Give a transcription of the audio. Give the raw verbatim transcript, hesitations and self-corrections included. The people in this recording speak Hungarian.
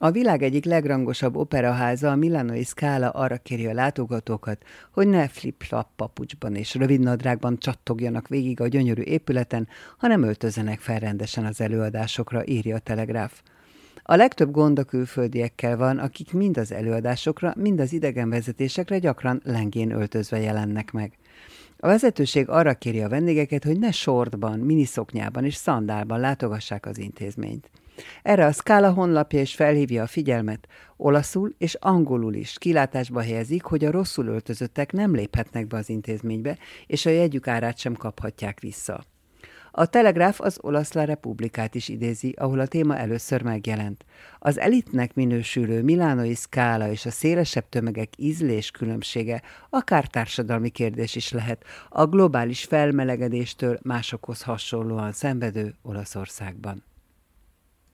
A világ egyik legrangosabb operaháza, a Milánói Scala arra kéri a látogatókat, hogy ne flip-flap papucsban és rövidnadrágban csattogjanak végig a gyönyörű épületen, hanem öltözzenek fel rendesen az előadásokra, írja a Telegráf. A legtöbb gond a külföldiekkel van, akik mind az előadásokra, mind az idegenvezetésekre gyakran lengén öltözve jelennek meg. A vezetőség arra kéri a vendégeket, hogy ne sortban, miniszoknyában és szandálban látogassák az intézményt. Erre a Scala honlapja is felhívja a figyelmet, olaszul és angolul is kilátásba helyezik, hogy a rosszul öltözöttek nem léphetnek be az intézménybe, és a jegyük árát sem kaphatják vissza. A Telegráf az olasz La Repubblicát is idézi, ahol a téma először megjelent. Az elitnek minősülő Milánói Scala és a szélesebb tömegek ízlés különbsége akár társadalmi kérdés is lehet, a globális felmelegedéstől másokhoz hasonlóan szenvedő Olaszországban.